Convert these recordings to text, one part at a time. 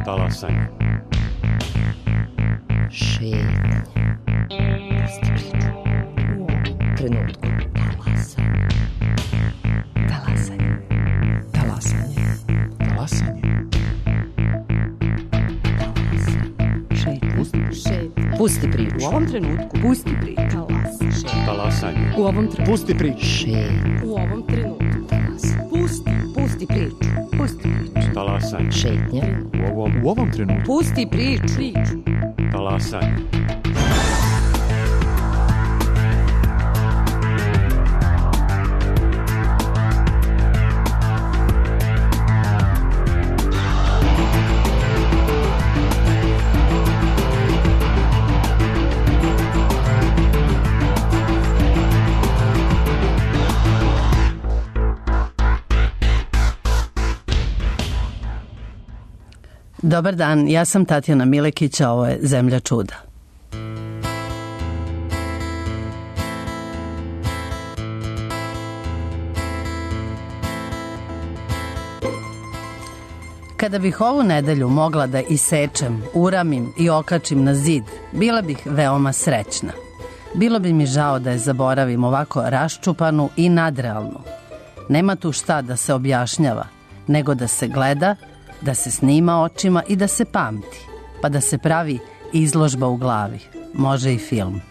Talasanje. Šetnja. Pusti priču. U ovom trenutku. Talasanje. Talasanje. Talasanje. Šetnja. Pusti priču. U ovom trenutku. Pusti priču. Talasanje. U ovom trenutku. Pusti priču. Šetnja. U ovom trenutku. Pusti priču. Pusti priču. Talasanje. Šetnja. U ovom trenutku. Pusti priču. Talasanje. Dobar dan, ja sam Tatjana Milekić, a ovo je Zemlja čuda. Kada bih ovu nedelju mogla da isečem, uramim i okačim na zid, bila bih veoma srećna. Bilo bi mi žao da je zaboravim ovako raščupanu i nadrealnu. Nema tu šta da se objašnjava, nego da se gleda, da se snima očima i da se pamti, pa da se pravi izložba u glavi. Može i film.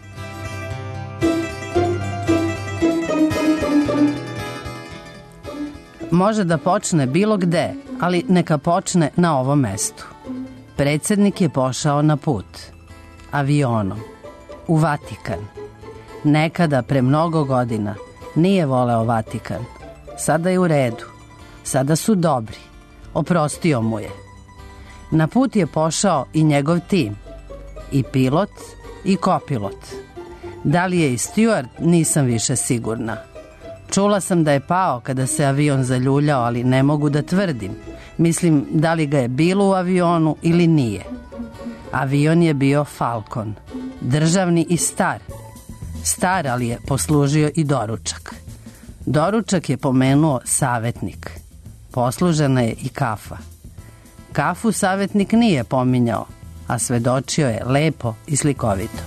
Može da počne bilo gde, ali neka počne na ovom mestu. Predsjednik je pošao na put. Avionom. U Vatikan. Nekada, pre mnogo godina, nije voleo Vatikan. Sada je u redu. Sada su dobri. Oprostio mu je. Na put je pošao i njegov tim. I pilot i kopilot. Da li je i steward, nisam više sigurna. Čula sam da je pao kada se avion zaljuljao, ali ne mogu da tvrdim. Mislim, da li ga je bilo u avionu ili nije. Avion je bio Falcon. Državni i star. Star, ali je poslužio i doručak. Doručak je pomenuo savetnik. Poslužena je i kafa. Kafu savetnik nije pominjao, a svedočio je lepo i slikovito.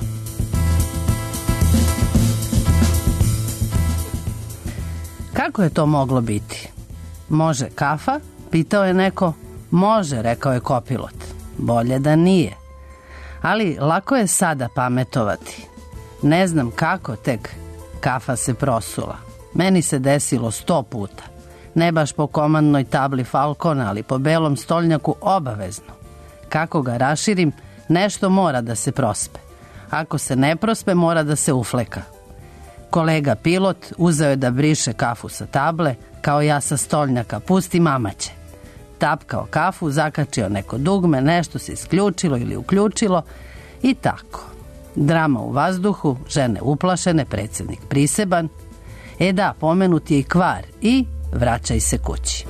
Kako je to moglo biti? Može kafa? Pitao je neko. Može, rekao je kopilot. Bolje da nije. Ali lako je sada pametovati. Ne znam kako tek kafa se prosula. Meni se desilo 100 puta. Ne baš po komandnoj tabli Falcona, ali po belom stolnjaku obavezno. Kako ga raširim, nešto mora da se prospe. Ako se ne prospe, mora da se ufleka. Kolega pilot uzeo je da briše kafu sa table, kao ja sa stolnjaka, pusti mamaće. Tapkao kafu, zakačio neko dugme, nešto se isključilo ili uključilo i tako. Drama u vazduhu, žene uplašene, predsjednik priseban. Da, pomenut je i kvar i vraćaj se kući.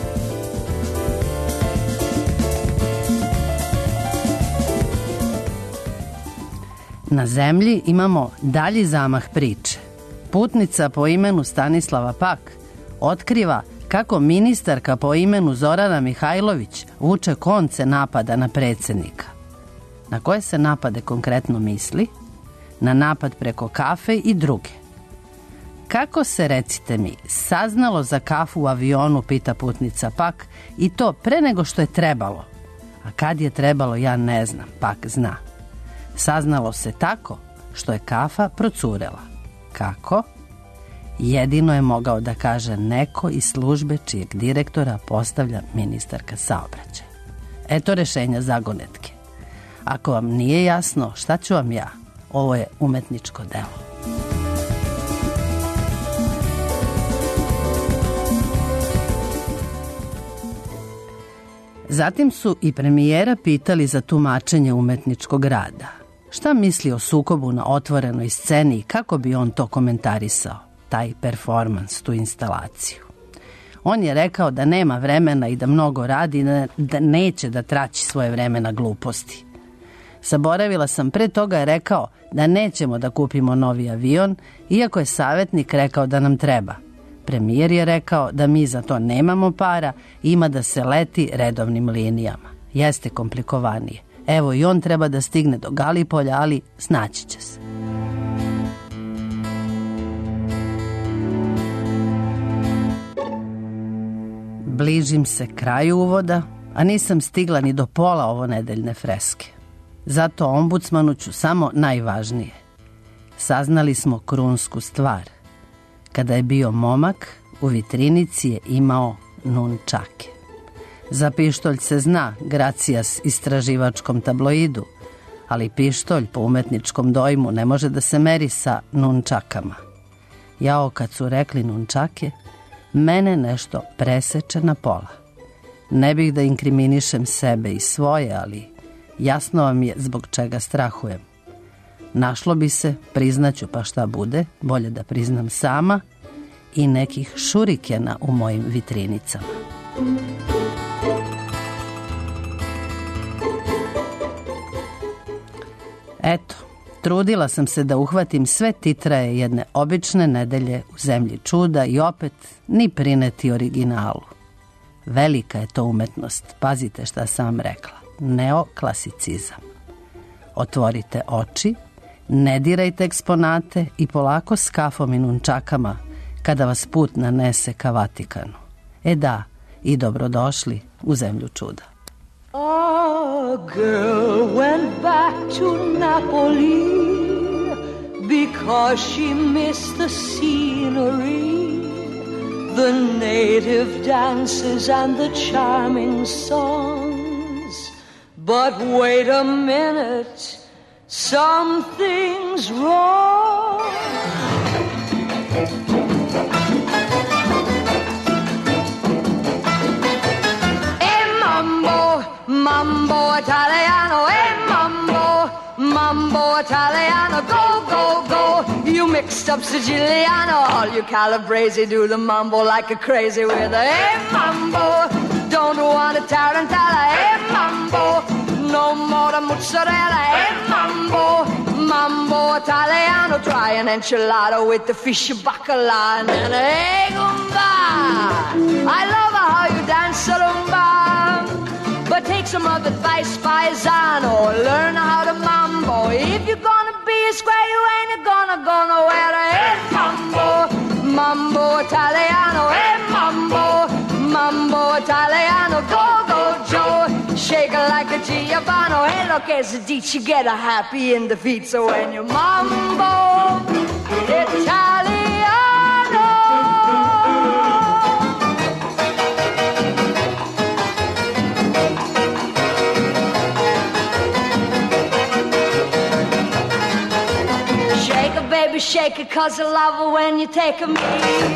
Na zemlji imamo dalji zamah priče. Putnica po imenu Stanislava Pak otkriva kako ministarka po imenu Zorana Mihajlović vuče konce napada na predsjednika. Na koje se napade konkretno misli? Na napad preko kafe i druge. Kako se, recite mi, saznalo za kafu u avionu, pita putnica Pak, i to pre nego što je trebalo? A kad je trebalo, ja ne znam, Pak zna. Saznalo se tako što je kafa procurela. Kako? Jedino je mogao da kaže neko iz službe čijeg direktora postavlja ministarka saobraćaja. Eto rešenja zagonetke. Ako vam nije jasno, šta ću vam ja? Ovo je umetničko delo. Zatim su i premijera pitali za tumačenje umetničkog rada. Šta misli o sukobu na otvorenoj sceni i kako bi on to komentarisao, taj performans, tu instalaciju? On je rekao da nema vremena i da mnogo radi, da neće da traći svoje vreme na gluposti. Zaboravila sam, pre toga je rekao da nećemo da kupimo novi avion, iako je savjetnik rekao da nam treba. Premijer je rekao da mi za to nemamo para, ima da se leti redovnim linijama. jeste komplikovanije. Evo i on treba da stigne do Galipolja, ali snaći će se. Bližim se kraju uvoda, a nisam stigla ni do pola ovo nedeljne freske. Zato ombudsmanu ću samo najvažnije. Saznali smo krunsku stvar. Kada je bio momak, u vitrinici je imao nunčake. Za pištolj se zna, gracias istraživačkom tabloidu, ali pištolj po umetničkom dojmu ne može da se meri sa nunčakama. Jao, kad su rekli nunčake, mene nešto preseče na pola. Ne bih da inkriminišem sebe i svoje, ali jasno vam je zbog čega strahujem. Našlo bi se, priznaću pa šta bude, bolje da priznam sama, i nekih šurikena u mojim vitrinicama. Eto, trudila sam se da uhvatim sve titraje jedne obične nedelje u zemlji čuda i opet ni prineti originalu. Velika je to umetnost, pazite šta sam vam rekla, neoklasicizam. Otvorite oči, ne dirajte eksponate i polako s kafom i nunčakama kada vas put nanese ka Vatikanu. E da, i dobrodošli u zemlju čuda. A girl went back to Napoli because she missed the scenery, the native dances and the charming songs. But wait a minute, something's wrong. Mambo Italiano, mambo Italiano, go, go, go. You mixed up Siciliano, all you Calabrese do the mambo like a crazy with a mambo. Don't want a tarantella, mambo. No more the mozzarella, mambo Italiano. Try an enchilada with the fish bacala and an egumba. I love how you dance rumba. But take some of advice, paisano. Learn how to mambo. If you're gonna be a square, you ain't gonna go nowhere. Hey, mambo Italiano. Hey, mambo Italiano. Go, go, Joe. Shake it like a Giovanni. Hey, look, as a ditch, you get a happy in the feet. So when you mambo Italiano. Baby, shake it, 'cause I love it when you take a meal.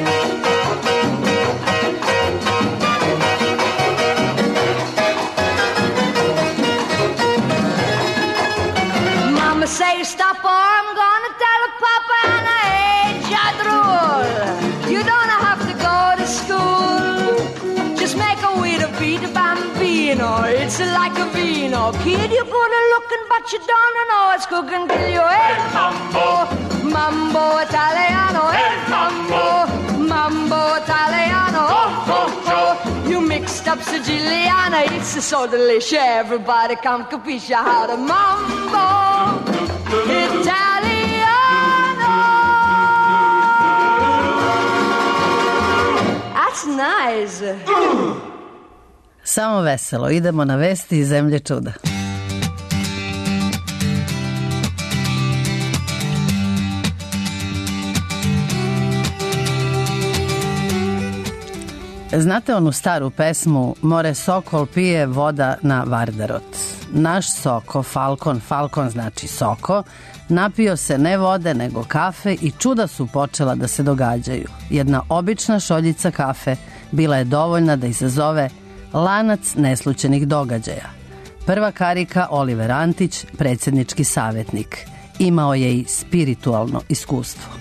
Mama say stop or I'm gonna tell her Papa and I ain't your drool. You don't have to go to school. Just make a with a beat of bambino. It's like a vino. Kid, you're good at looking, but you don't know it's cooking till you ain't mambo Italiano, hey mambo Italiano, oh, oh, oh. You mixed up Siciliana, it's so delicious. Everybody come capisce how to mambo Italiano. That's nice. Samo veselo, idemo na vesti iz zemlje čuda. Znate onu staru pesmu More Sokol pije voda na Vardarot? Naš Soko, Falkon znači Soko, napio se ne vode nego kafe i čuda su počela da se događaju. Jedna obična šoljica kafe bila je dovoljna da izazove lanac neslućenih događaja. Prva karika Oliver Antić, predsjednički savjetnik. Imao je i spiritualno iskustvo.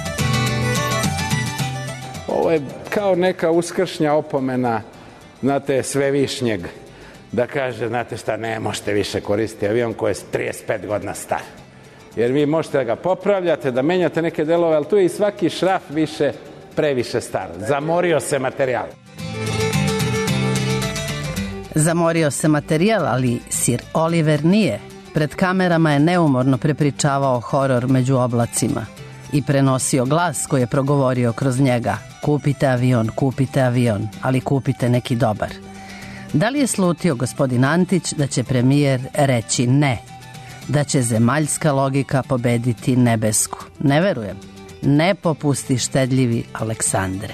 Ovo je kao neka uskršnja opomena, znate, Svevišnjeg, da kaže, znate šta, ne možete više koristiti avion koji je 35 godina star. Jer vi možete da ga popravljate, da menjate neke delove, ali tu je i svaki šraf previše star. Zamorio se materijal. Zamorio se materijal, ali Sir Oliver nije. Pred kamerama je neumorno prepričavao horor među oblacima i prenosio glas koji je progovorio kroz njega. Kupite avion, ali kupite neki dobar. Da li je slutio gospodin Antić da će premijer reći ne? Da će zemaljska logika pobediti nebesku? Ne verujem. Ne popusti štedljivi Aleksandre.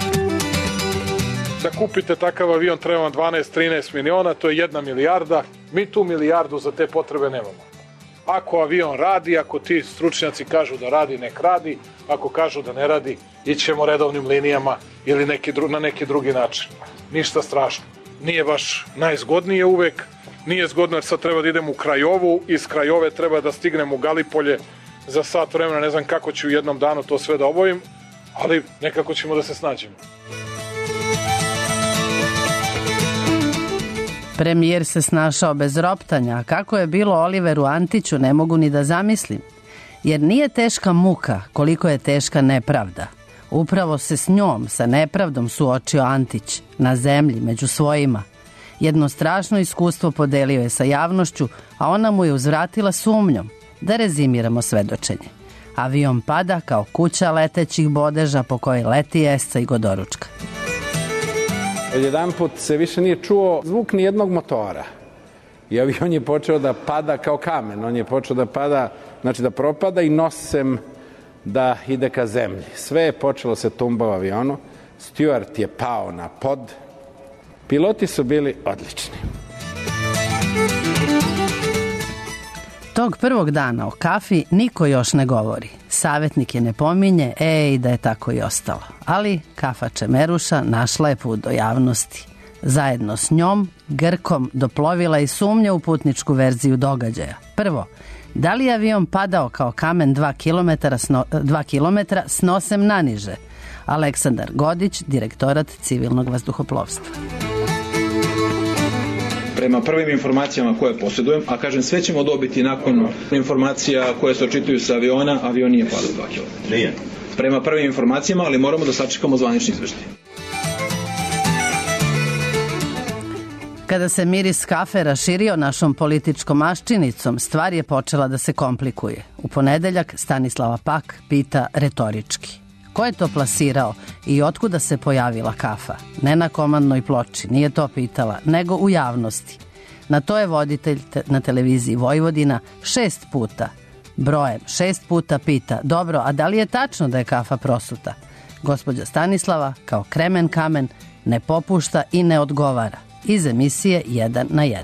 Da kupite takav avion treba vam 12-13 miliona, to je 1 milijarda. Mi tu milijardu za te potrebe nemamo. Ako avion radi, ako ti stručnjaci kažu da radi, nek radi. Ako kažu da ne radi, ićemo redovnim linijama ili na neki drugi način. Ništa strašno. Nije baš najzgodnije uvek. Nije zgodno jer sad treba da idem u Krajovu. Iz Krajove treba da stignem u Galipolje za sat vremena. Ne znam kako ću u jednom danu to sve da obavim, ali nekako ćemo da se snađemo. Premijer se snašao bez roptanja, a kako je bilo Oliveru Antiću ne mogu ni da zamislim. Jer nije teška muka koliko je teška nepravda. Upravo se s njom, sa nepravdom suočio Antić, na zemlji, među svojima. Jedno strašno iskustvo podelio je sa javnošću, a ona mu je uzvratila sumnjom. Da rezimiramo svedočenje. Avion pada kao kuća letećih bodeža po kojoj leti Esca i Godoručka. Jedan put se više nije čuo zvuk ni jednog motora. I avion je počeo da pada kao kamen. On je počeo da pada, znači da propada i nosem da ide ka zemlji. Sve je počelo se tumba u avionu. Stewart je pao na pod. Piloti su bili odlični. Tog prvog dana o kafi niko još ne govori. Savjetnik je ne pominje, da je tako i ostalo. Ali kafa Čemeruša našla je put do javnosti. Zajedno s njom, Grkom, doplovila i sumnja u putničku verziju događaja. Prvo, da li je avion padao kao kamen 2 kilometra s nosem naniže? Aleksandar Godić, direktorat civilnog vazduhoplovstva. Prema prvim informacijama koje posjedujem, a kažem sve ćemo dobiti nakon informacija koje se očituju sa aviona, avion nije padao 2 km. Nije. Prema prvim informacijama, ali moramo da sačekamo zvanični izveštaj. Kada se miris kafe raširio našom političkom maščinicom, stvar je počela da se komplikuje. U ponedeljak Stanislava Pak pita retorički. Ko je to plasirao i otkuda se pojavila kafa? Ne na komandnoj ploči, nije to pitala, nego u javnosti. Na to je voditelj na televiziji Vojvodina 6 puta, brojem 6 puta pita, dobro, a da li je tačno da je kafa prosuta? Gospođa Stanislava, kao kremen kamen, ne popušta i ne odgovara. Iz emisije 1 na 1.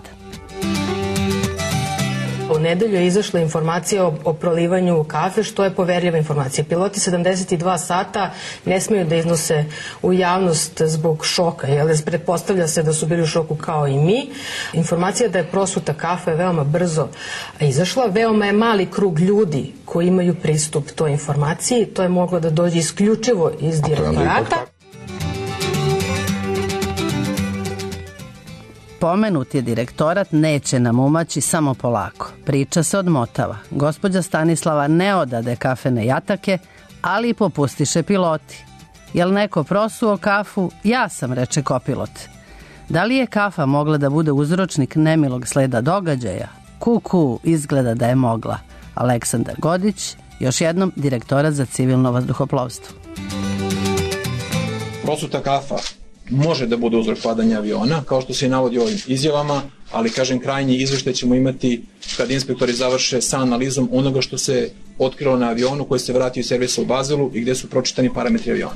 U nedelju je izašla informacija o prolivanju kafe, što je poverljiva informacija. Piloti 72 sata ne smeju da iznose u javnost zbog šoka, jer pretpostavlja se da su bili u šoku kao i mi. Informacija da je prosuta kafa je veoma brzo izašla. Veoma je mali krug ljudi koji imaju pristup toj informaciji. To je moglo da dođe isključivo iz direktorata. Pomenut je direktorat, neće nam umaći samo polako. Priča se odmotava. Gospođa Stanislava ne odade kafene jatake, ali i popustiše piloti. Jel neko prosuo kafu? Ja sam, reče kopilot. Da li je kafa mogla da bude uzročnik nemilog sleda događaja? Kuku, izgleda da je mogla. Aleksandar Godić, još jednom direktorat za civilno vazduhoplovstvo. Prosuta kafa može da bude uzrok padanja aviona, kao što se i navodi u ovim izjavama, ali kažem krajnji izveštaj ćemo imati kad inspektori završe sa analizom onoga što se otkrilo na avionu koji se vratio iz servisa u Bazelu i gde su pročitani parametri aviona.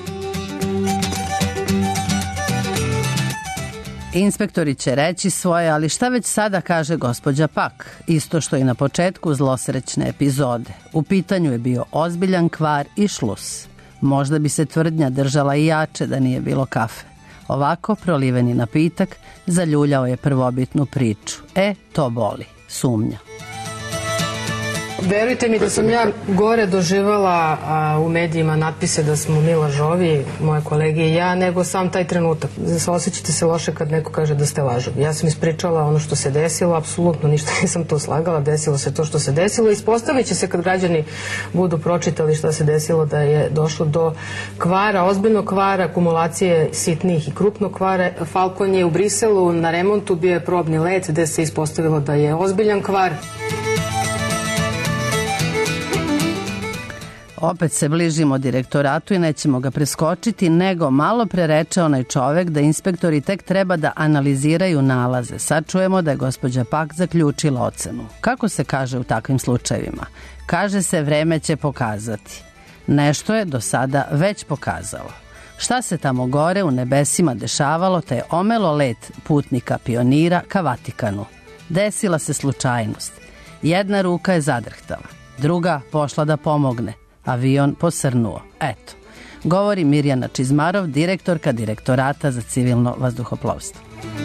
Inspektori će reći svoje, ali šta već sada kaže gospođa Pak? Isto što i na početku zlosrećne epizode. U pitanju je bio ozbiljan kvar i šlus. Možda bi se tvrdnja držala i jače da nije bilo kafe. Ovako proliveni napitak zaljuljao je prvobitnu priču. To boli. Sumnja. Verujte mi da sam ja gore doživala u medijima natpise da smo mi lažovi, moje kolege i ja, nego sam taj trenutak. Osjećate se loše kad neko kaže da ste lažovi. Ja sam ispričala ono što se desilo, apsolutno ništa nisam to slagala, desilo se to što se desilo. Ispostavit će se kad građani budu pročitali šta se desilo da je došlo do kvara, ozbiljnog kvara, akumulacije sitnih i krupnog kvara. Falcon je u Briselu na remontu, bio je probni let gde se ispostavilo da je ozbiljan kvar. Opet se bližimo direktoratu i nećemo ga preskočiti, nego malo pre reče onaj čovek da inspektori tek treba da analiziraju nalaze. Sad čujemo da je gospođa Pak zaključila ocenu. Kako se kaže u takvim slučajevima? Kaže se vreme će pokazati. Nešto je do sada već pokazalo. Šta se tamo gore u nebesima dešavalo, te je omelo let putnika pionira ka Vatikanu. Desila se slučajnost. Jedna ruka je zadrhtala, druga pošla da pomogne. Avion posrnuo. Eto, govori Mirjana Čizmarov, direktorka Direktorata za civilno vazduhoplovstvo.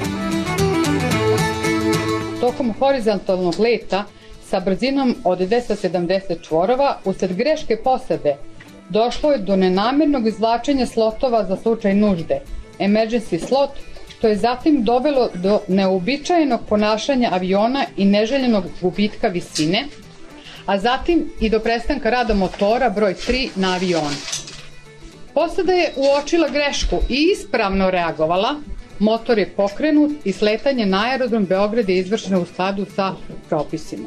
Tokom horizontalnog leta sa brzinom od 270 čvorova usled greške posade došlo je do nenamernog izvlačenja slotova za slučaj nužde, emergency slot, što je zatim dovelo do neuobičajenog ponašanja aviona i neželjenog gubitka visine, a zatim i do prestanka rada motora broj 3 na avionu. Posada je uočila grešku i ispravno reagovala, motor je pokrenut i sletanje na aerodrom Beograd je izvršeno u skladu sa propisima.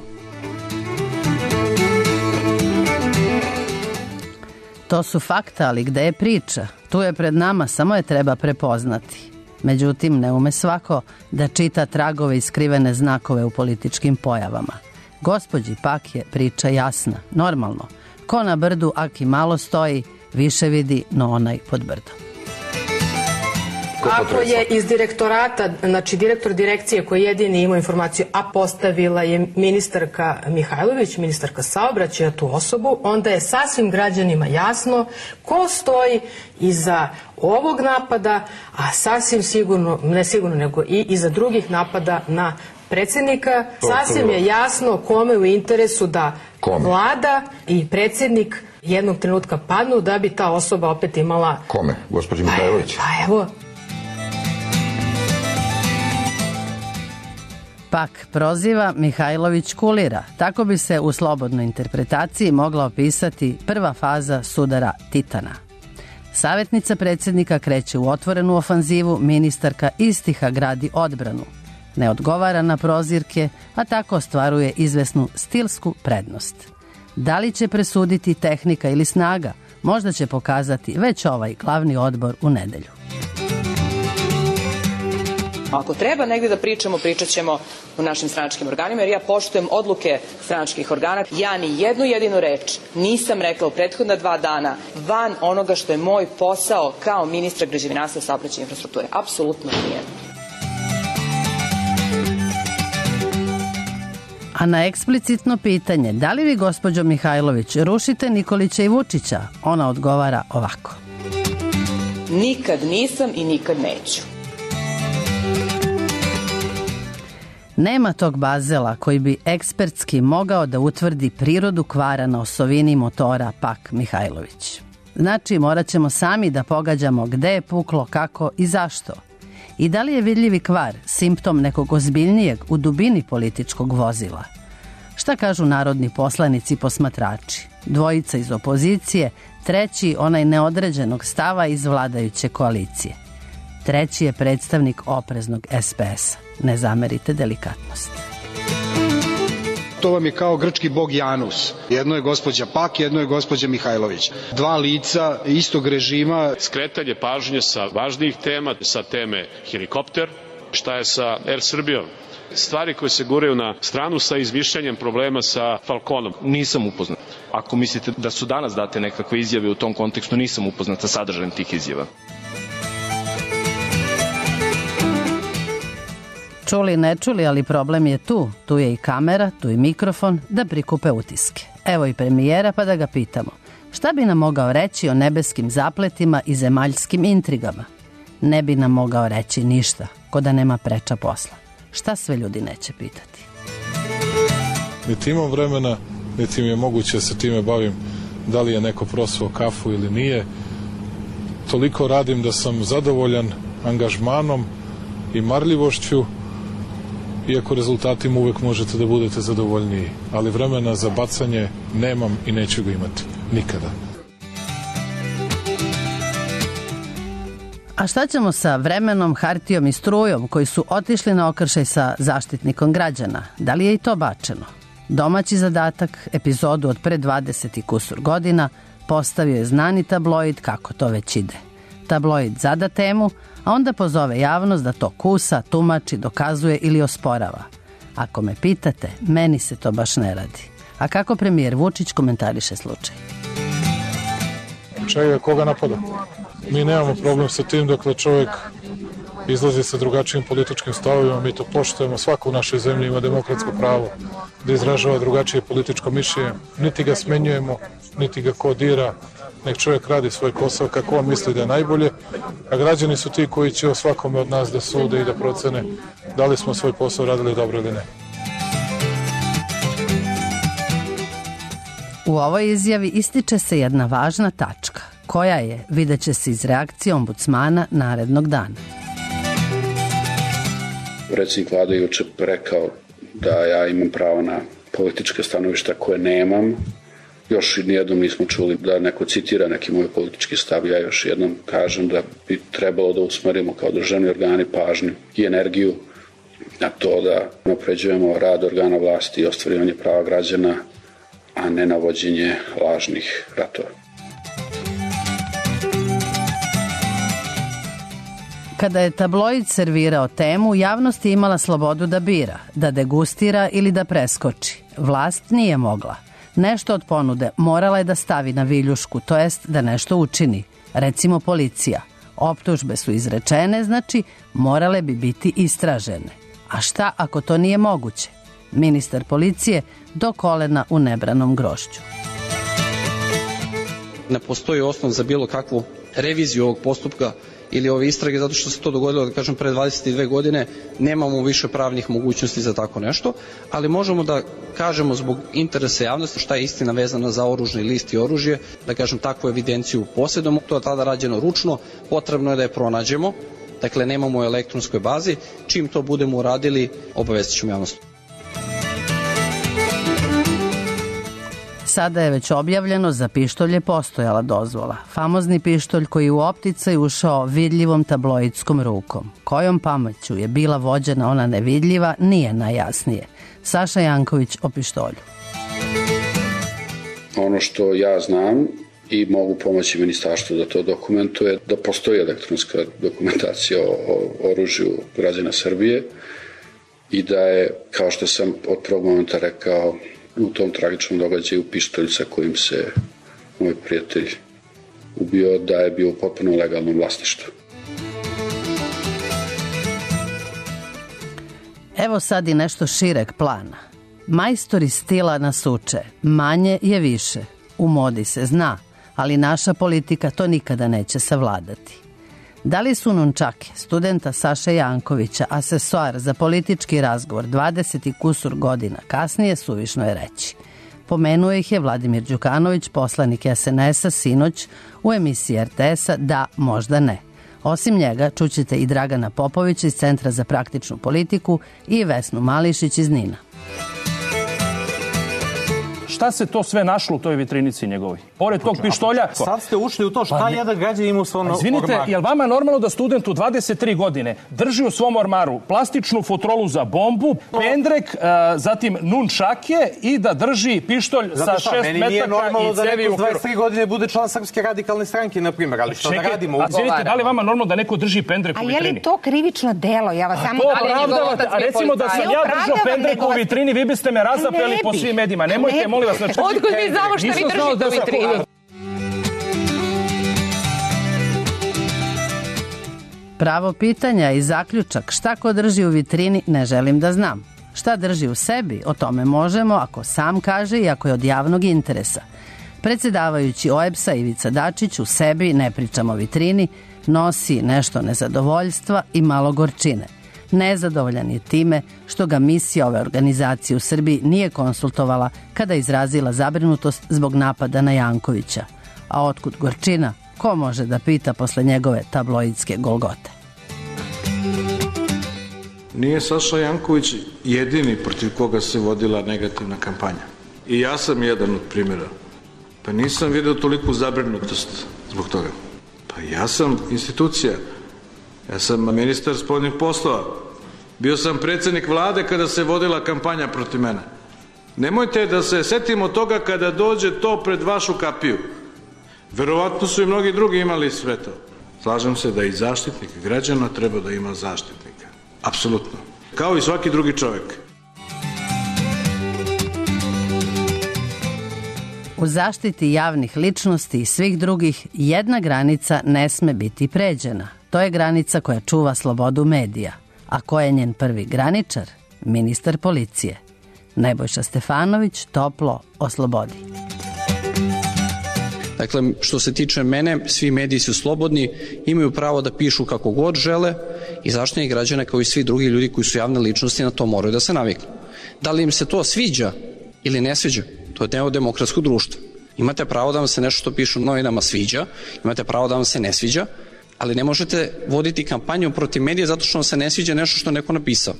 To su fakta, ali gde je priča? Tu je pred nama, samo je treba prepoznati. Međutim, ne ume svako da čita tragove i skrivene znakove u političkim pojavama. Gospođi Pak je priča jasna, normalno. Ko na brdu, aki malo stoji, više vidi no onaj pod brdom. Ako je iz direktorata, znači direktor direkcije koji jedini ima informaciju, a postavila je ministarka Mihajlović, ministarka saobraćaja, tu osobu, onda je sasvim građanima jasno ko stoji iza ovog napada, a sasvim sigurno, ne sigurno, nego i iza drugih napada na predsjednika. Sasvim je jasno kome u interesu da vlada i predsjednik jednog trenutka padnu da bi ta osoba opet imala... Kome? Gospođi Mihajlović? Pa evo... Pak proziva, Mihajlović kulira. Tako bi se u slobodnoj interpretaciji mogla opisati prva faza sudara Titana. Savjetnica predsjednika kreće u otvorenu ofanzivu, ministarka istiha gradi odbranu. Ne odgovara na prozirke, a tako ostvaruje izvesnu stilsku prednost. Da li će presuditi tehnika ili snaga, možda će pokazati već ovaj glavni odbor u nedelju. Ako treba negdje da pričamo, pričat ćemo u našim stranačkim organima, jer ja poštujem odluke stranačkih organa. Ja ni jednu jedinu reč nisam rekla u prethodna 2 dana van onoga što je moj posao kao ministra građevinarstva, saobraćaja i infrastrukture. Apsolutno nije. A na eksplicitno pitanje, da li vi, gospođo Mihajlović, rušite Nikolića i Vučića, ona odgovara ovako. Nikad nisam i nikad neću. Nema tog bazela koji bi ekspertski mogao da utvrdi prirodu kvara na osovini motora Pak Mihajlović. Znači, morat ćemo sami da pogađamo gde je puklo, kako i zašto. I da li je vidljivi kvar simptom nekog ozbiljnijeg u dubini političkog vozila? Šta kažu narodni poslanici i posmatrači? Dvojica iz opozicije, treći onaj neodređenog stava iz vladajuće koalicije. Treći je predstavnik opreznog SPS-a. Ne zamerite delikatnost. To vam je kao grčki bog Janus. Jedno je gospođa Pak, jedno je gospođa Mihajlović. 2 lica istog režima. Skretanje pažnje sa važnijih tema, sa teme helikopter, šta je sa Air Srbijom. Stvari koje se guraju na stranu sa izmišljanjem problema sa Falconom. Nisam upoznat. Ako mislite da su danas date nekakve izjave u tom kontekstu, nisam upoznat sa sadržajem tih izjava. Čuli, ne čuli, ali problem je tu. Tu je i kamera, tu i mikrofon, da prikupe utiske. Evo i premijera, pa da ga pitamo. Šta bi nam mogao reći o nebeskim zapletima i zemaljskim intrigama? Ne bi nam mogao reći ništa, ko da nema preča posla. Šta sve ljudi neće pitati? Niti imam vremena, niti mi je moguće da se time bavim da li je neko prosvao kafu ili nije. Toliko radim da sam zadovoljan angažmanom i marljivošću, iako rezultatima uvek možete da budete zadovoljniji, ali vremena za bacanje nemam i neću ga imati. Nikada. A šta ćemo sa vremenom, hartijom i strujom koji su otišli na okršaj sa Zaštitnikom građana? Da li je i to bačeno? Domaći zadatak, epizodu od pre 20 i kusur godina, postavio je znani tabloid Kako to već ide. Tabloid zada temu, a onda pozove javnost da to kusa, tumači, dokazuje ili osporava. Ako me pitate, meni se to baš ne radi. A kako premijer Vučić komentariše slučaj? Čega, koga napada? Mi nemamo problem sa tim dokle čovjek izlazi sa drugačijim političkim stavovima, mi to poštujemo, svako u našoj zemlji ima demokratsko pravo da izražava drugačije političko mišljenje, niti ga smenjujemo, niti ga ko dira, nek čovjek radi svoj posao kako on misli da je najbolje, a građani su ti koji će o svakome od nas da sude i da procene da li smo svoj posao radili dobro ili ne. U ovoj izjavi ističe se jedna važna tačka, koja je, vidjet će se iz reakcije ombudsmana narednog dana. Predsjednik vlade juče rekao da ja imam pravo na političke stanovišta koje nemam. Još nijednom nismo čuli da neko citira neki moj politički stav. Ja još jednom kažem da bi trebalo da usmerimo kao državni organi pažnju i energiju na to da napređujemo rad organa vlasti i ostvarivanje prava građana, a ne navođenje lažnih ratova. Kada je tabloid servirao temu, javnost je imala slobodu da bira, da degustira ili da preskoči. Vlast nije mogla. Nešto od ponude morala je da stavi na viljušku, to jest da nešto učini. Recimo policija. Optužbe su izrečene, znači morale bi biti istražene. A šta ako to nije moguće? Ministar policije do kolena u nebranom grožđu. Ne postoji osnov za bilo kakvu reviziju ovog postupka ili ove istrage, zato što se to dogodilo, da kažem, pre 22 godine, nemamo više pravnih mogućnosti za tako nešto, ali možemo da kažemo zbog interesa javnosti šta je istina vezana za oružni list i oružje, da kažem, takvu evidenciju posjedujemo, to je tada rađeno ručno, potrebno je da je pronađemo, dakle nemamo u elektronskoj bazi, čim to budemo uradili, obavestit ćemo javnost. Sada je već objavljeno, za pištolj je postojala dozvola. Famozni pištolj koji u opticaj ušao vidljivom tabloidskom rukom. Kojom pameću je bila vođena ona nevidljiva, nije najjasnije. Saša Janković o pištolju. Ono što ja znam i mogu pomoći ministarstvu da to dokumentuje, da postoji elektronska dokumentacija o oružju građana Srbije i da je, kao što sam od prvog momenta rekao, u tom tragičnom događaju pištolj sa kojim se moj prijatelj ubio, da je bio u potpuno legalnom vlasništvu. Evo sad i nešto šireg plana. Majstori stila nas uče, manje je više. U modi se zna, ali naša politika to nikada neće savladati. Da li su nunčake studenta Saše Jankovića asesoar za politički razgovor 20 i kusur godina kasnije, suvišno je reći. Pomenuo ih je Vladimir Đukanović, poslanik SNS-a, sinoć u emisiji RTS-a Da, možda ne. Osim njega čućete i Dragana Popovića iz Centra za praktičnu politiku i Vesnu Mališić iz NIN-a. Šta se to sve našlo u toj vitrinici njegovoj? Pored tog pištolja... Sad ste ušli u to šta jedan građan ima u svom ormaru. Izvinite, je li vama normalno da student u 23 godine drži u svom ormaru plastičnu futrolu za bombu, pendrek, zatim nunčake i da drži pištolj sa 6 metaka i cevi u Meni nije normalno da neko 23 godine bude član Srpske radikalne stranke, na primjer, ali što da radimo? Izvinite, da li vama normalno da neko drži pendrek u vitrini? A je li to krivično delo? Ja vas samo... A recimo da sam ja držao pendrek u vitrini, vi biste me razapeli po svim medijima. Nemojte, molim vas, znači... Odkud mi znamo što vi držite u vitrini? Pravo pitanja i zaključak šta ko drži u vitrini ne želim da znam. Šta drži u sebi, o tome možemo ako sam kaže i ako je od javnog interesa. Predsjedavajući OEBS-a Ivica Dačić u sebi, ne pričamo o vitrini, nosi nešto nezadovoljstva i malo gorčine. Nezadovoljan je time što ga misija ove organizacije u Srbiji nije konsultovala kada je izrazila zabrinutost zbog napada na Jankovića. A otkud gorčina, ko može da pita posle njegove tabloidske golgote? Nije Saša Janković jedini protiv koga se vodila negativna kampanja. I ja sam jedan od primjera. Pa nisam vidio toliku zabrinutost zbog toga. Pa ja sam institucija. Ja sam ministar spoljnih poslova. Bio sam predsjednik vlade kada se vodila kampanja protiv mene. Nemojte da se setimo toga kada dođe to pred vašu kapiju. Verovatno su i mnogi drugi imali sve to. Slažem se da i zaštitnik građana treba da ima zaštitnika. Apsolutno. Kao i svaki drugi čovjek. U zaštiti javnih ličnosti i svih drugih jedna granica ne sme biti pređena. To je granica koja čuva slobodu medija. A ko je njen prvi graničar? Ministar policije. Nebojša Stefanović toplo o slobodi. Dakle, što se tiče mene, svi mediji su slobodni, imaju pravo da pišu kako god žele i Zaštitnik građana kao i svi drugi ljudi koji su javne ličnosti na to moraju da se naviknu. Da li im se to sviđa ili ne sviđa, to je deo demokratskog društva. Imate pravo da vam se nešto što pišu u novinama sviđa, imate pravo da vam se ne sviđa, ali ne možete voditi kampanju protiv medija zato što vam se ne sviđa nešto što je neko napisao.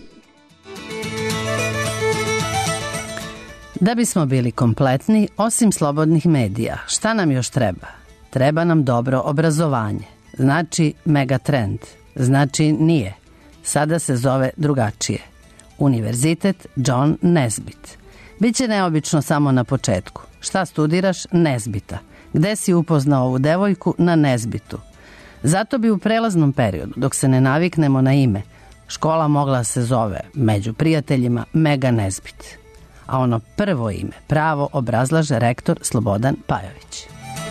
Da bismo bili kompletni, osim slobodnih medija, šta nam još treba? Treba nam dobro obrazovanje. Znači megatrend. Znači nije. Sada se zove drugačije. Univerzitet John Nesbitt. Biće neobično samo na početku. Šta studiraš? Nesbita. Gde si upoznao ovu devojku? Na Nesbitu. Zato bi u prelaznom periodu, dok se ne naviknemo na ime, škola mogla se zove među prijateljima Mega Nesbit. A ono prvo ime pravo obrazlaže rektor Slobodan Pajović.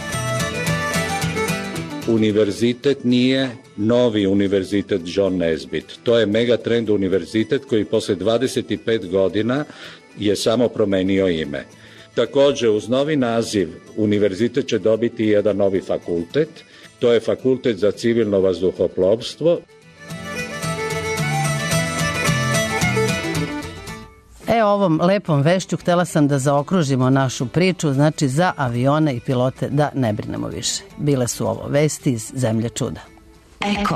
Univerzitet nije novi univerzitet John Nesbitt. To je megatrend univerzitet koji posle 25 godina je samo promenio ime. Takođe, uz novi naziv univerzitet će dobiti jedan novi fakultet. To je Fakultet za civilno vazduhoplovstvo. Ovom lepom vešću htjela sam da zaokružimo našu priču, znači za avione i pilote da ne brinemo više. Bile su ovo vesti iz zemlje čuda. Eko.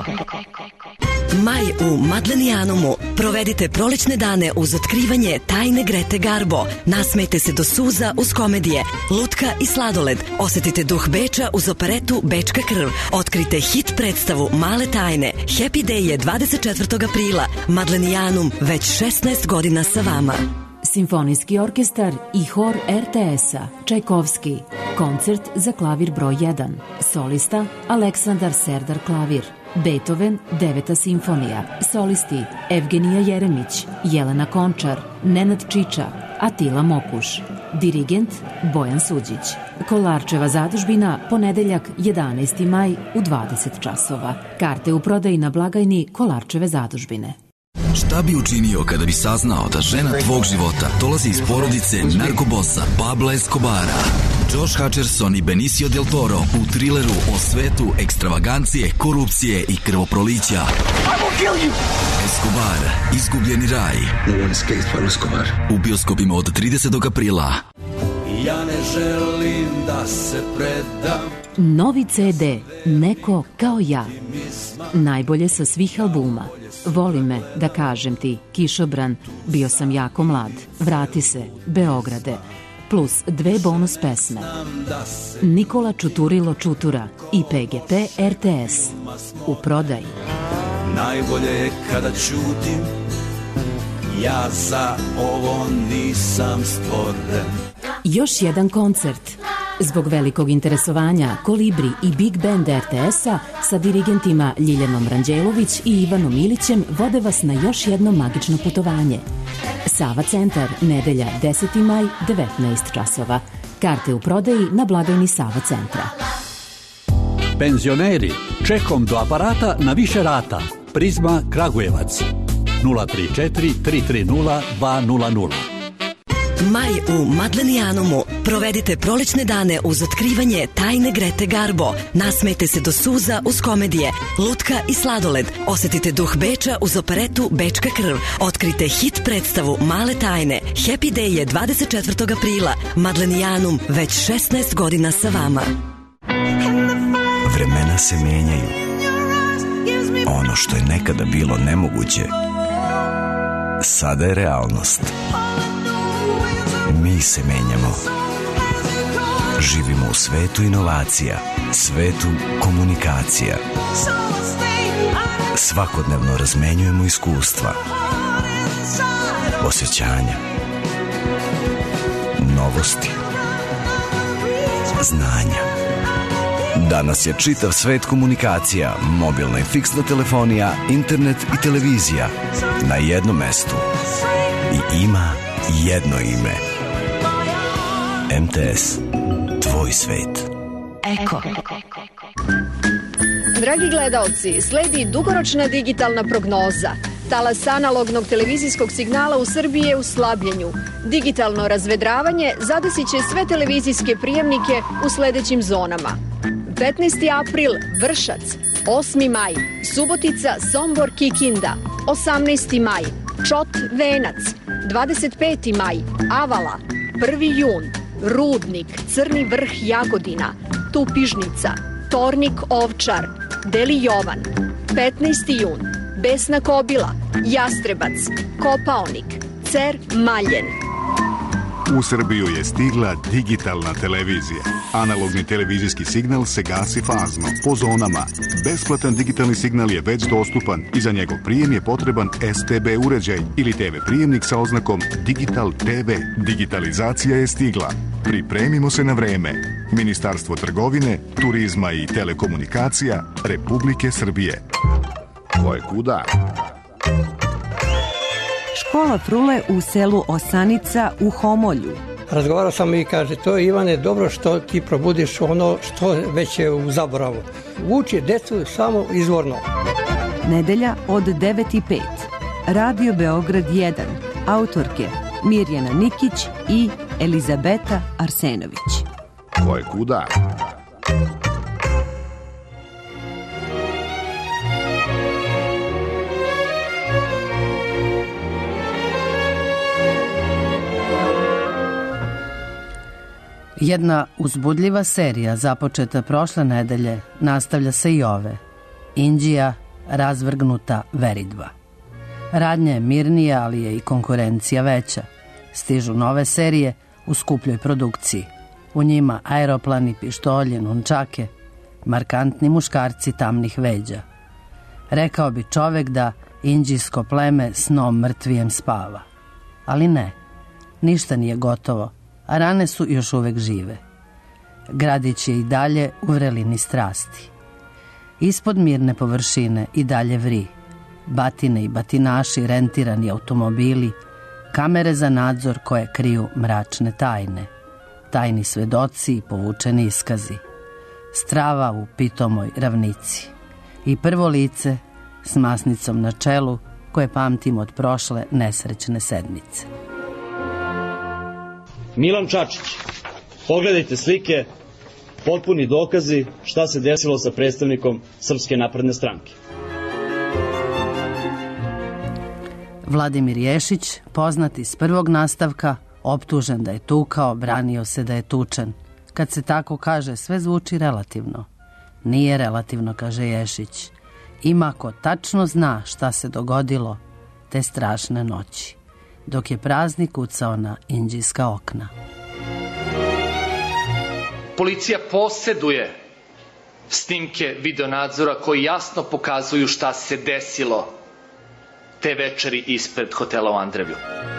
Maj u Madlenijanumu. Provedite prolećne dane uz otkrivanje tajne Grete Garbo. Nasmejte se do suza uz komedije, lutka i sladoled. Osetite duh Beča uz operetu Bečka krv. Otkrite hit predstavu Male tajne. Happy Day je 24. aprila. Madlenijanum već 16 godina sa vama. Simfonijski orkestar i hor RTS-a Čajkovski. Koncert za klavir broj 1. Solista Aleksandar Serdar klavir. Beethoven, 9. simfonija. Solisti Evgenija Jeremić, Jelena Končar, Nenad Čiča, Atila Mokuš. Dirigent Bojan Suđić. Kolarčeva zadužbina, ponedeljak 11. maj u 20 časova. Karte u prodaji na blagajni Kolarčeve zadužbine. Šta bi učinio kada bi saznao da žena tvog života dolazi iz porodice narkobosa Pabla Escobara? Josh Hutcherson i Benicio del Toro u trileru o svetu ekstravagancije, korupcije i krvoprolića. Escobar, izgubljeni raj. No one escapes from Escobar. U bioskopima od 30. aprila. Ja ne želim da se predam. Novi CD Neko kao ja. Najbolje sa svih albuma. Voli me, da kažem ti, Kišobran, bio sam jako mlad, vrati se, Beograde, plus 2 bonus pesme. Nikola Čuturilo Čutura i PGP RTS. U prodaji. Najbolje je kada ćutim, ja za ovo nisam stvoren. Još jedan koncert. Zbog velikog interesovanja Kolibri i Big Band RTS-a sa dirigentima Ljiljanom Ranđelović i Ivanom Ilićem vode vas na još jedno magično putovanje. Sava centar, nedelja 10. maj, 19 časova. Karte u prodaji na blagajni Sava centra. Penzioneri, čekom do aparata na više rata. Prizma Kragujevac 034 330 200. Maj u Madlenijanumu. Provedite prolećne dane uz otkrivanje tajne Grete Garbo. Nasmejte se do suza uz komedije Lutka i sladoled. Osetite duh Beča uz operetu Bečka krv. Otkrite hit predstavu Male tajne. Happy Day je 24. aprila. Madlenijanum već 16 godina sa vama. Vremena se menjaju. Ono što je nekada bilo nemoguće, sada je realnost. Mi se menjamo. Živimo u svetu inovacija, svetu komunikacija. Svakodnevno razmenjujemo iskustva, osjećanja, novosti, znanja. Danas je čitav svet komunikacija, mobilna i fiksna telefonija, internet i televizija na jednom mestu. I ima jedno ime. MTS. Tvoj svet. Eko. Dragi gledaoci, sledi dugoročna digitalna prognoza. Talas analognog televizijskog signala u Srbiji je u slabljenju. Digitalno razvedravanje zadesit će sve televizijske prijemnike u sledećim zonama. 15. april Vršac, 8. maj Subotica, Sombor, Kikinda, 18. maj Čot, Venac, 25. maj Avala, 1. jun Rudnik, Crni vrh, Jagodina, Tupižnica, Tornik, Ovčar, Deli Jovan, 15. jun Besna Kobila, Jastrebac, Kopaonik, Cer, Maljen. U Srbiju je stigla digitalna televizija. Analogni televizijski signal se gasi fazno, po zonama. Besplatan digitalni signal je već dostupan i za njegov prijem je potreban STB uređaj ili TV prijemnik sa oznakom Digital TV. Digitalizacija je stigla. Pripremimo se na vreme. Ministarstvo trgovine, turizma i telekomunikacija Republike Srbije. Ko je kuda? Škola Frule u selu Osanica u Homolju. Razgovarao sam i kaže, to je Ivane dobro što ti probudiš ono što već je u zaboravu. Uči decu samo izvorno. Nedelja od 9:05. Radio Beograd 1. Autorke Mirjana Nikić i Elizabeta Arsenović. Ko je kuda? Jedna uzbudljiva serija započeta prošle nedelje nastavlja se i ove. Inđija, razvrgnuta veridba. Radnja je mirnija, ali je i konkurencija veća. Stižu nove serije u skupljoj produkciji. U njima aeroplani, pištolji, nunčake, markantni muškarci tamnih veđa. Rekao bi čovek da inđijsko pleme snom mrtvijem spava. Ali ne, ništa nije gotovo, a rane su još uvek žive. Gradić je i dalje u vrelini strasti. Ispod mirne površine i dalje vri. Batine i batinaši, rentirani automobili, kamere za nadzor koje kriju mračne tajne, tajni svedoci i povučeni iskazi, strava u pitomoj ravnici i prvo lice s masnicom na čelu koje pamtim od prošle nesrećne sedmice. Milan Čačić, pogledajte slike, potpuni dokazi šta se desilo sa predstavnikom Srpske napredne stranke. Vladimir Ješić, poznat iz prvog nastavka, optužen da je tukao, branio se da je tučen. Kad se tako kaže, sve zvuči relativno. Nije relativno, kaže Ješić. Ima ko tačno zna šta se dogodilo te strašne noći, dok je praznik kucao na inđijska okna. Policija poseduje snimke videonadzora koji jasno pokazuju šta se desilo te večeri ispred hotela u Andrevlju.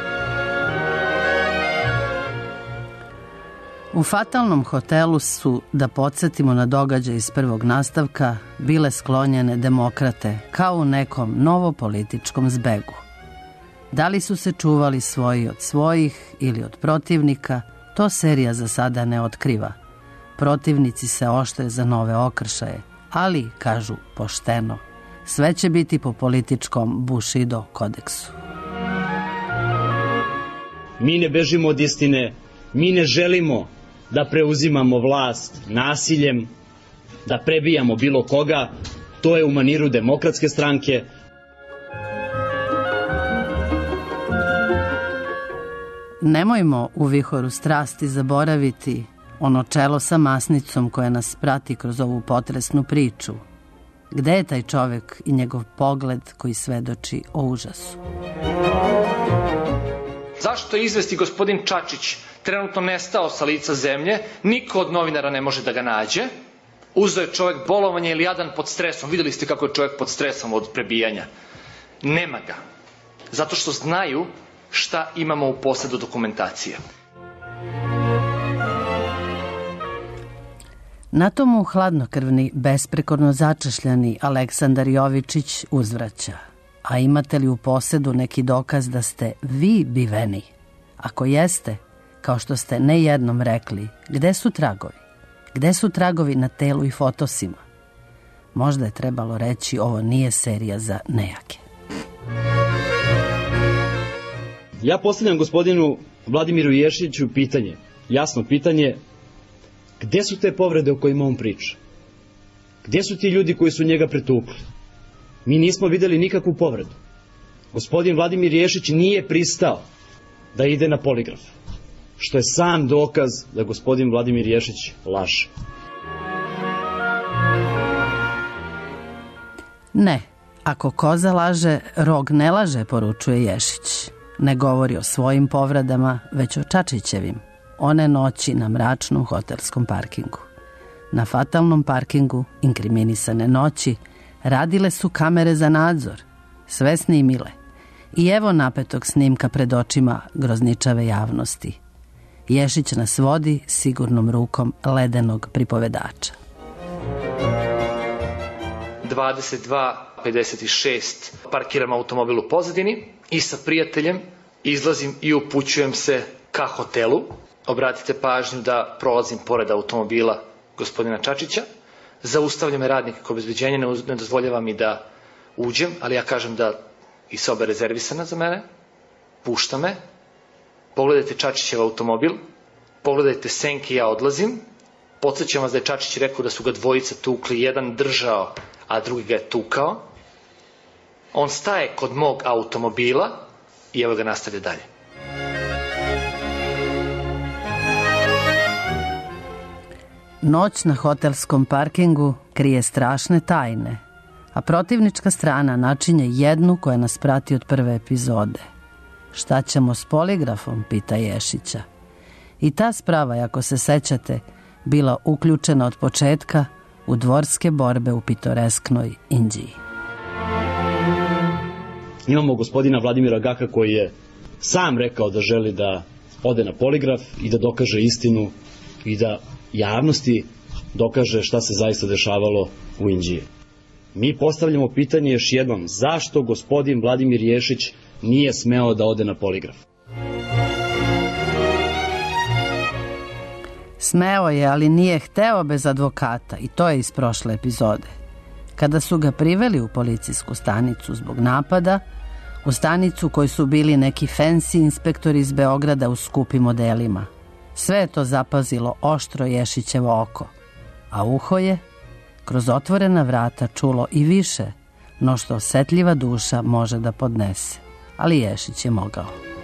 U fatalnom hotelu su, da podsjetimo na događaj iz prvog nastavka, bile sklonjene demokrate, kao u nekom novopolitičkom zbegu. Da li su se čuvali svoji od svojih ili od protivnika, to serija za sada ne otkriva. Protivnici se oštre za nove okršaje, ali, kažu pošteno, sve će biti po političkom Bushido kodeksu. Mi ne bežimo od istine, mi ne želimo da preuzimamo vlast nasiljem, da prebijamo bilo koga. To je u maniru Demokratske stranke. Nemojmo u vihoru strasti zaboraviti ono čelo sa masnicom koje nas prati kroz ovu potresnu priču. Gde je taj čovek i njegov pogled koji svedoči o užasu? Zašto je izvesti gospodin Čačić trenutno nestao sa lica zemlje? Niko od novinara ne može da ga nađe. Uzeo je čovek bolovanje ili jadan pod stresom. Videli ste kako je čovek pod stresom od prebijanja. Nema ga. Zato što znaju šta imamo u posedu dokumentacije. Na tomu hladnokrvni, besprekorno začešljani Aleksandar Jovičić uzvraća. A imate li u posedu neki dokaz da ste vi biveni? Ako jeste, kao što ste ne jednom rekli, gde su tragovi? Gde su tragovi na telu i fotosima? Možda je trebalo reći ovo nije serija za nejake. Ja postavljam gospodinu Vladimiru Ješiću pitanje, jasno pitanje, gde su te povrede o kojima on priča? Gde su ti ljudi koji su njega pretukli? Mi nismo videli nikakvu povredu. Gospodin Vladimir Ješić nije pristao da ide na poligraf, što je sam dokaz da gospodin Vladimir Ješić laže. Ne, ako koza laže, rog ne laže, poručuje Ješić. Ne govori o svojim povredama, već o Čačićevim. One noći na mračnom hotelskom parkingu. Na fatalnom parkingu, inkriminisane noći, radile su kamere za nadzor. Sve snimile. I evo napetog snimka pred očima grozničave javnosti. Ješić nas vodi sigurnom rukom ledenog pripovedača. 22:56 parkiram automobil u pozadini i sa prijateljem izlazim i upućujem se ka hotelu. Obratite pažnju da prolazim pored automobila gospodina Čačića. Zaustavlja me radnik obezbeđenja, ne dozvoljava mi da uđem, ali ja kažem da i soba je rezervisana za mene. Pušta me. Pogledajte Čačićev automobil. Pogledajte senke, ja odlazim. Podsećam vas da je Čačić rekao da su ga dvojica tukli, jedan držao, a drugi ga je tukao. On staje kod mog automobila i evo ga nastavlja dalje. Noć na hotelskom parkingu krije strašne tajne, a protivnička strana načinje jednu koja nas prati od prve epizode. Šta ćemo s poligrafom, pita Ješića. I ta sprava, ako se sećate, bila uključena od početka u dvorske borbe u pitoresknoj Inđiji. Imamo gospodina Vladimira Gaka koji je sam rekao da želi da ode na poligraf i da dokaže istinu i da javnosti dokaže šta se zaista dešavalo u Inđiji. Mi postavljamo pitanje još jednom, zašto gospodin Vladimir Ješić nije smeo da ode na poligraf? Smeo je, ali nije hteo bez advokata i to je iz prošle epizode. Kada su ga priveli u policijsku stanicu zbog napada, u stanicu koji su bili neki fancy inspektori iz Beograda u skupim modelima. Sve je to zapazilo oštro Ješićevo oko, a uho je kroz otvorena vrata čulo i više no što osetljiva duša može da podnese. Ali Ješić je mogao.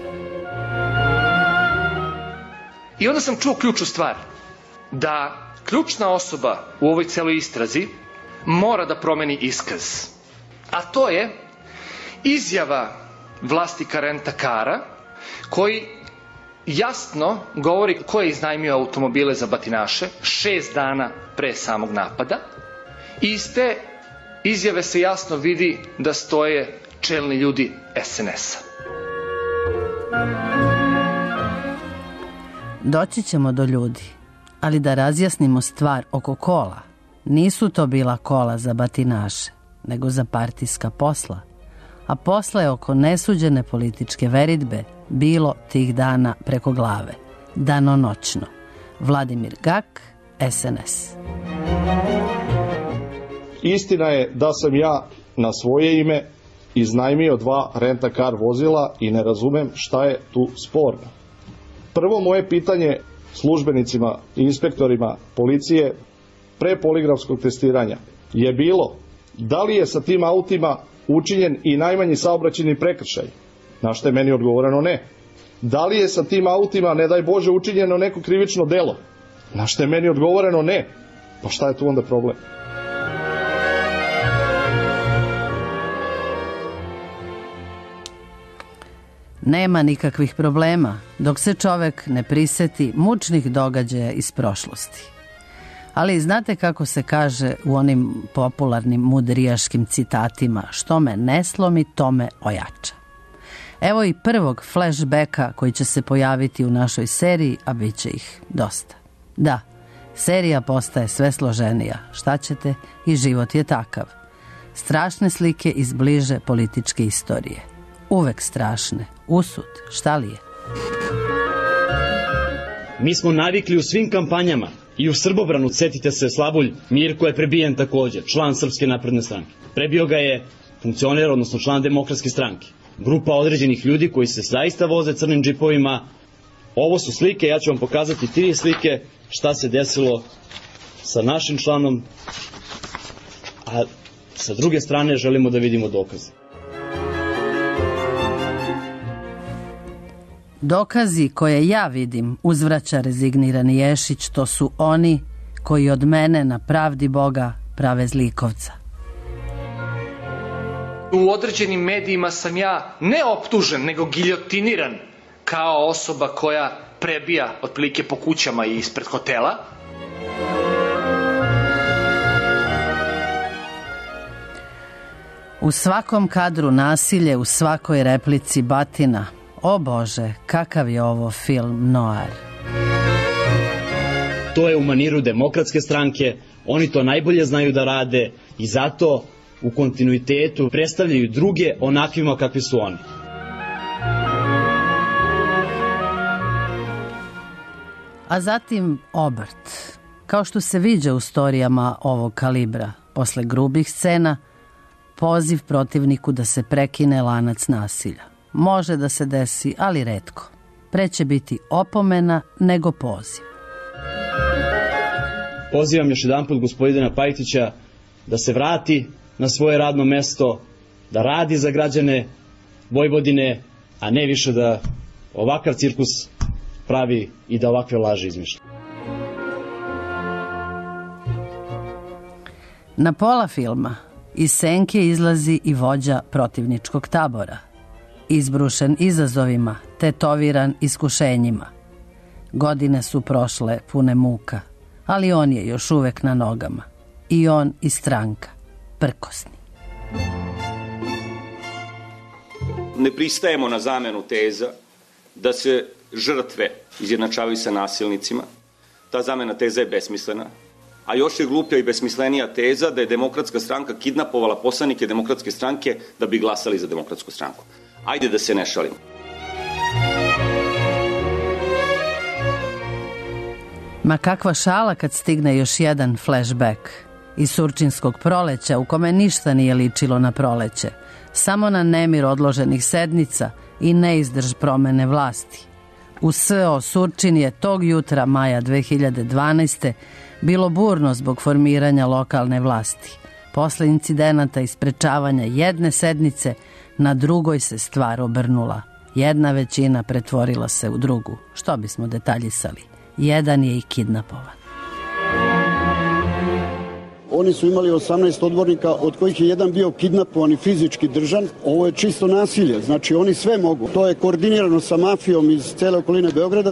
I onda sam čuo ključnu stvar, da ključna osoba u ovoj celoj istrazi mora da promeni iskaz. A to je izjava vlasnika rentakara koji jasno govori ko je iznajmio automobile za batinaše 6 dana pre samog napada. I iz te izjave se jasno vidi da stoje čelni ljudi SNS-a. Doći ćemo do ljudi, ali da razjasnimo stvar oko kola. Nisu to bila kola za batinaše, nego za partijska posla. A posla je oko nesuđene političke veridbe bilo tih dana preko glave. Danonoćno. Vladimir Gak, SNS. Istina je da sam ja na svoje ime iznajmio 2 rentakar vozila i ne razumem šta je tu sporno. Prvo moje pitanje, službenicima i inspektorima policije pre poligrafskog testiranja je bilo da li je sa tim autima učinjen i najmanji saobraćajni prekršaj, na što je meni odgovoreno ne. Da li je sa tim autima, ne daj Bože, učinjeno neko krivično delo, na što je meni odgovoreno ne. Pa šta je tu onda problem? Nema nikakvih problema dok se čovek ne priseti mučnih događaja iz prošlosti. Ali znate kako se kaže u onim popularnim mudrijaškim citatima: što me ne slomi, to me ojača. Evo i prvog flashbacka koji će se pojaviti u našoj seriji, a bit će ih dosta. Da, serija postaje sve složenija, šta ćete, i život je takav. Strašne slike iz bliže političke istorije. Uvek strašne, usud, šta li je? Mi smo navikli u svim kampanjama, i u Srbobranu, setite se, Slabulj Mirko je prebijen također, član Srpske napredne stranke. Prebio ga je funkcioner, odnosno član Demokratske stranke. Grupa određenih ljudi koji se zaista voze crnim džipovima. Ovo su slike, ja ću vam pokazati 3 slike šta se desilo sa našim članom, a sa druge strane želimo da vidimo dokaze. Dokazi koje ja vidim, uzvraća rezignirani Ješić, to su oni koji od mene na pravdi Boga prave zlikovca. U određenim medijima sam ja ne optužen, nego giljotiniran kao osoba koja prebija otprilike po kućama i ispred hotela. U svakom kadru nasilje, u svakoj replici batina. O Bože, kakav je ovo film noir. To je u maniru Demokratske stranke, oni to najbolje znaju da rade i zato u kontinuitetu predstavljaju druge onakvima kakvi su oni. A zatim obrt. Kao što se viđa u storijama ovog kalibra, posle grubih scena, poziv protivniku da se prekine lanac nasilja. Može da se desi, ali retko. Pre će biti opomena nego poziv. Pozivam još jedanput gospodina Pajtića da se vrati na svoje radno mesto, da radi za građane Vojvodine, a ne više da ovakav cirkus pravi i da ovakve laži izmišlja. Na pola filma iz senke izlazi i vođa protivničkog tabora. Izbrušen izazovima, tetoviran iskušenjima. Godine su prošle pune muka, ali on je još uvek na nogama. I on i stranka, prkosni. Ne pristajemo na zamenu teza da se žrtve izjednačavaju sa nasilnicima. Ta zamena teza je besmislena. A još je gluplja i besmislenija teza da je Demokratska stranka kidnapovala poslanike Demokratske stranke da bi glasali za Demokratsku stranku. Ajde da se ne šalimo. Ma kakva šala kad stigne još jedan flashback iz Surčinskog proleća u kome ništa nije ličilo na proleće, samo na nemir odloženih sednica i neizdrž promene vlasti. U S.O. Surčin je tog jutra maja 2012. bilo burno zbog formiranja lokalne vlasti. Posle incidenata i sprečavanja jedne sednice, na drugoj se stvar obrnula. Jedna većina pretvorila se u drugu. Što bismo detaljisali? Jedan je i kidnapovan. Oni su imali 18 odbornika, od kojih je jedan bio kidnapovan i fizički držan. Ovo je čisto nasilje, znači oni sve mogu. To je koordinirano sa mafijom iz cele okoline Beograda.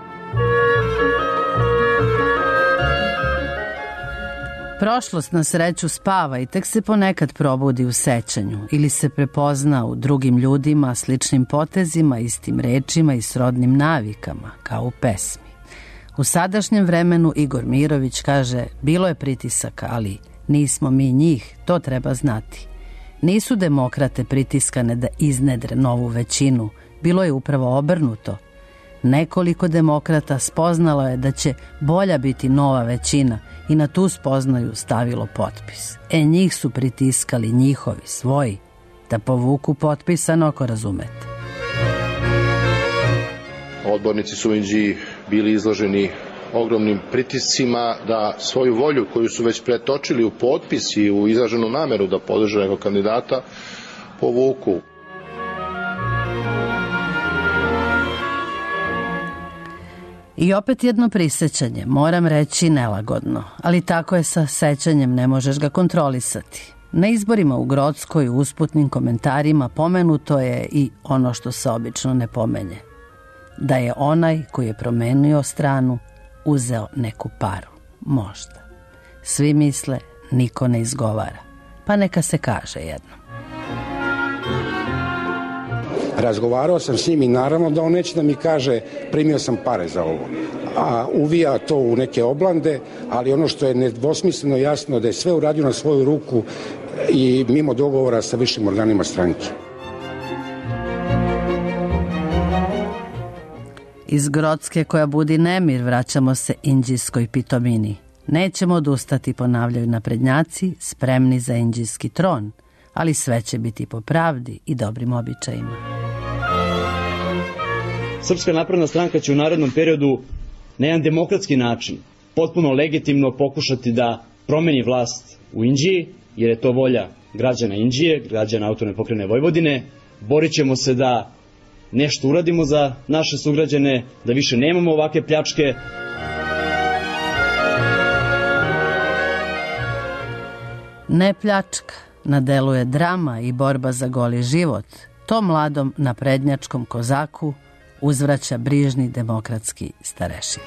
Prošlost na sreću spava i tek se ponekad probudi u sećanju ili se prepozna u drugim ljudima, sličnim potezima, istim rečima i srodnim navikama, kao u pesmi. U sadašnjem vremenu Igor Mirović kaže: bilo je pritisaka, ali nismo mi njih, to treba znati. Nisu demokrate pritiskane da iznedre novu većinu, bilo je upravo obrnuto. Nekoliko demokrata spoznalo je da će bolja biti nova većina i na tu spoznaju stavilo potpis. Njih su pritiskali njihovi, svoji, da povuku potpisan, ako razumete. Odbornici su u Inđiji bili izloženi ogromnim pritiscima da svoju volju koju su već pretočili u potpis i u izraženu nameru da podrže nekog kandidata povuku. I opet jedno prisećanje, moram reći nelagodno, ali tako je sa sećanjem, ne možeš ga kontrolisati. Na izborima u Grockoj u usputnim komentarima pomenuto je i ono što se obično ne pomenje. Da je onaj koji je promenio stranu uzeo neku paru. Možda. Svi misle, niko ne izgovara. Pa neka se kaže jednom. Razgovarao sam s njim i naravno da on neće da mi kaže primio sam pare za ovo. A uvija to u neke oblande, ali ono što je nedvosmisleno jasno da je sve uradio na svoju ruku i mimo dogovora sa višim organima stranke. Iz Grocke koja budi nemir vraćamo se Inđijskoj pitomini. Nećemo odustati, ponavljaju naprednjaci, spremni za inđijski tron, ali sve će biti po pravdi i dobrim običajima. Srpska napredna stranka će u narednom periodu na jedan demokratski način, potpuno legitimno pokušati da promeni vlast u Inđiji, jer je to volja građana Inđije, građana autonomne pokrajine Vojvodine. Borit ćemo se da nešto uradimo za naše sugrađane, da više nemamo ovakve pljačke. Ne pljačka, na delu je drama i borba za goli život. To mladom naprednjačkom kozaku uzvraća brižni demokratski starešina.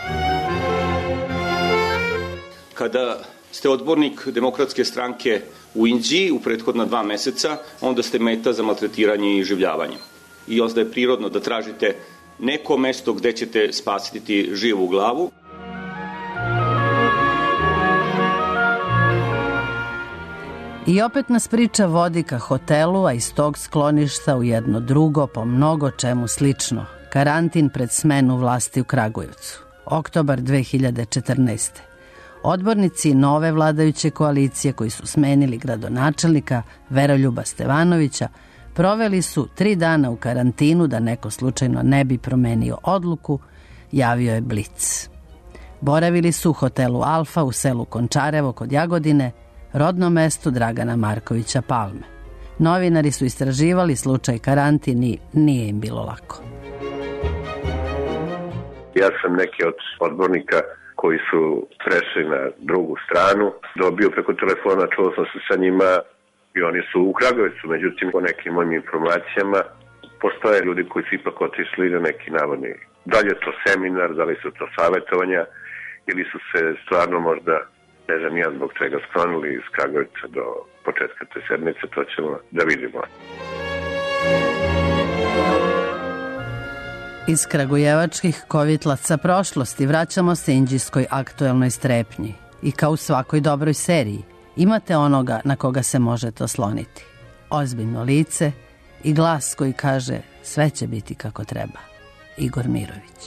Kada ste odbornik Demokratske stranke u Inđiji u prethodna 2 meseca, onda ste meta za maltretiranje i iživljavanje. I onda je prirodno da tražite neko mesto gde ćete spasiti živu glavu. I opet nas priča vodi ka hotelu, a iz tog skloništa u jedno drugo, po mnogo čemu slično. Karantin pred smenu vlasti u Kragujevcu. Oktobar 2014. Odbornici nove vladajuće koalicije koji su smenili gradonačelnika Veroljuba Stevanovića proveli su 3 dana u karantinu da neko slučajno ne bi promenio odluku, javio je Blic. Boravili su u hotelu Alfa u selu Končarevo kod Jagodine, rodno mesto Dragana Markovića Palme. Novinari su istraživali slučaj karantin i nije im bilo lako. Ja sam neki od odbornika koji su prešli na drugu stranu dobio preko telefona, čuo sam se sa njima i oni su u Kragujevcu. Međutim, po nekim mojim informacijama postoje ljudi koji su ipak otišli na neki navodni. Da li je to seminar, da li su to savjetovanja ili su se stvarno možda, ne znam ja zbog čega, sklonili iz Kragujevca do početka te sedmice, to ćemo da vidimo. Iz kragujevačkih kovitlaca prošlosti vraćamo se inđijskoj aktuelnoj strepnji. I kao u svakoj dobroj seriji, imate onoga na koga se možete osloniti. Ozbiljno lice i glas koji kaže sve će biti kako treba. Igor Mirović.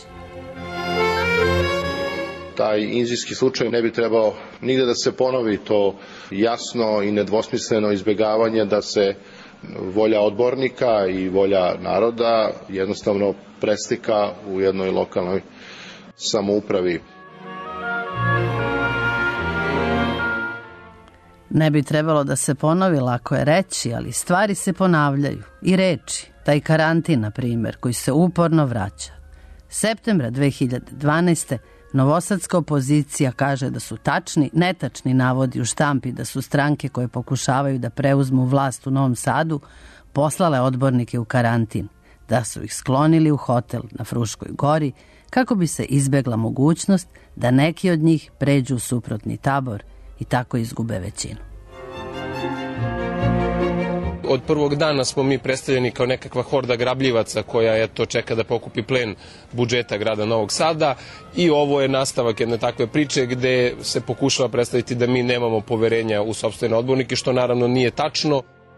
Taj inđijski slučaj ne bi trebao nigde da se ponovi, to jasno i nedvosmisleno izbjegavanje da se volja odbornika i volja naroda jednostavno preslika u jednoj lokalnoj samoupravi. Ne bi trebalo da se ponovi, lako je reći, ali stvari se ponavljaju. I reči, taj karantin, na primjer, koji se uporno vraća. Septembra 2012. novosadska opozicija kaže da su tačni, netačni navodi u štampi da su stranke koje pokušavaju da preuzmu vlast u Novom Sadu poslale odbornike u karantin, da su ih sklonili u hotel na Fruškoj gori kako bi se izbegla mogućnost da neki od njih pređu u suprotni tabor i tako izgube većinu. Od prvog dana smo mi predstavljeni kao nekakva horda grabljivaca koja čeka da pokupi plen budžeta grada Novog Sada i ovo je nastavak jedne takve priče gde se pokušava predstaviti da mi nemamo poverenja u sopstvene odbornike, što naravno nije tačno.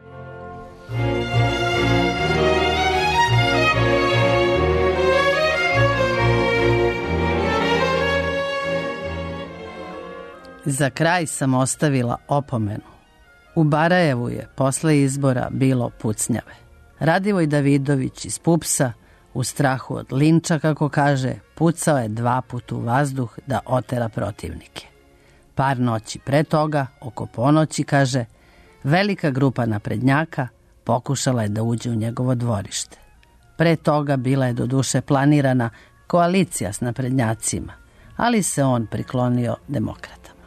Za kraj sam ostavila opomenu. U Barajevu je posle izbora bilo pucnjave. Radivoj Davidović iz PUPS-a U strahu od linča, kako kaže, pucao je 2 puta u vazduh da otera protivnike. Par noći pre toga, oko ponoći, kaže, velika grupa naprednjaka pokušala je da uđe u njegovo dvorište. Pre toga bila je doduše planirana koalicija s naprednjacima, ali se on priklonio demokratama.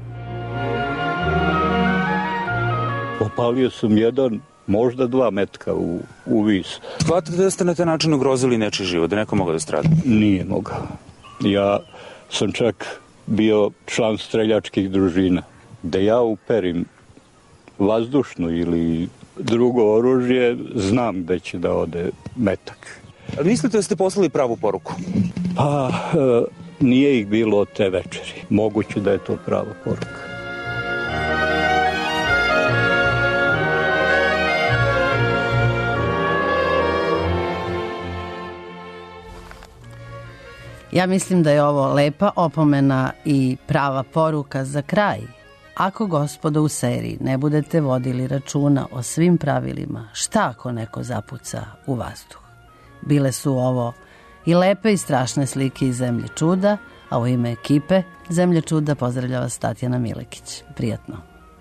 Popalio sam 1, možda 2 metka u vis. Smatrate da ste na taj način ugrozili nečiji život, da neko mogao da strada? Nije mogao. Ja sam čak bio član streljačkih družina. Da ja uperim vazdušno ili drugo oružje, znam gde će da ode metak. Ali mislite da ste poslali pravu poruku? Pa, nije ih bilo od te večeri. Moguće da je to prava poruka. Ja mislim da je ovo lepa opomena i prava poruka za kraj. Ako, gospodo, u seriji ne budete vodili računa o svim pravilima, šta ako neko zapuca u vazduh? Bile su ovo i lepe i strašne slike iz Zemlje čuda, a u ime ekipe Zemlje čuda pozdravlja vas Tatjana Milekić. Prijatno.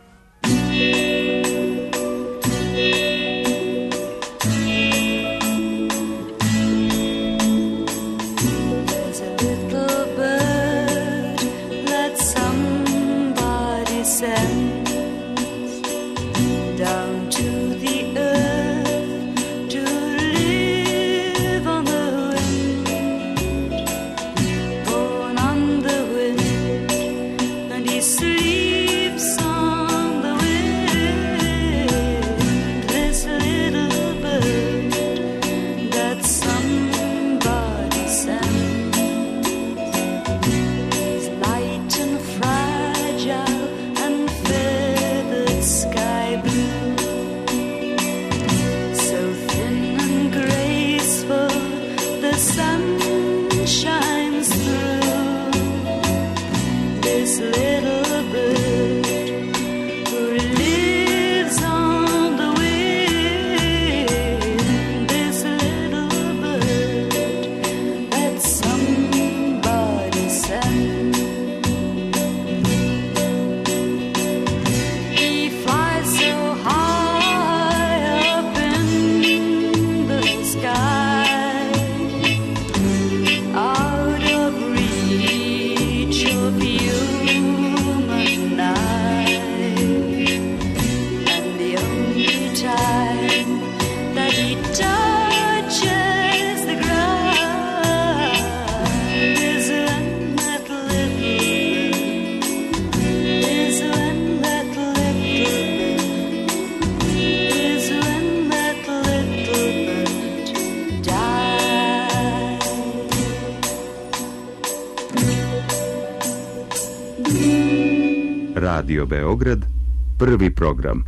Radio Beograd, prvi program.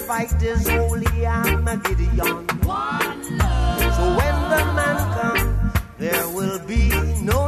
fight is holy Armageddon. So when the man comes, there will be no